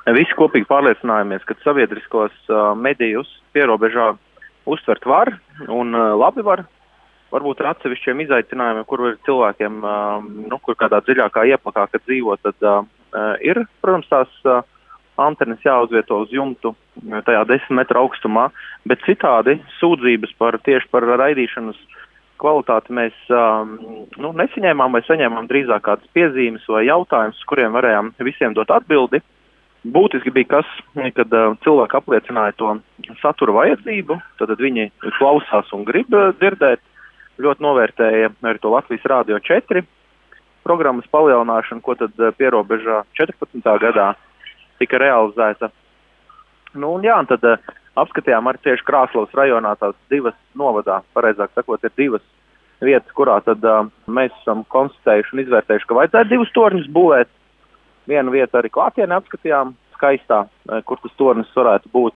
visi kopīgi pārliecinājāmies, ka sabiedriskos medijus pierobežā uztvert var un labi var. Varbūt ar atsevišķiem izaicinājumiem, kur ir cilvēkiem, kur kādā dziļākā ieplakā, kad dzīvo, tad ir, protams, tās antenes jāuzvieto uz jumtu tajā 10 metru augstumā, bet citādi sūdzības tieši par raidīšanas kvalitāti mēs nesaņēmām vai saņēmām drīzāk kādas piezīmes vai jautājumus, uz kuriem varējām visiem dot atbildi. Būtiski bija kas, kad cilvēki apliecināja to satura vajadzību, tad viņi klausās un grib dzirdēt. Ļoti novērtēja arī to Latvijas Rādio 4 programmas palielināšanu, ko tad pierobežā 14. gadā tika realizēta. Un tad apskatījām arī tieši Krāslavas rajonā tās divas novadā, pareizāk sakot, ir divas vietas, kurā tad mēs esam konstatējuši un izvērtējuši, ka vajadzētu divus torņus būvēt. Vienu vietu arī klātienē apskatījām skaistā, kur tas tornis varētu būt.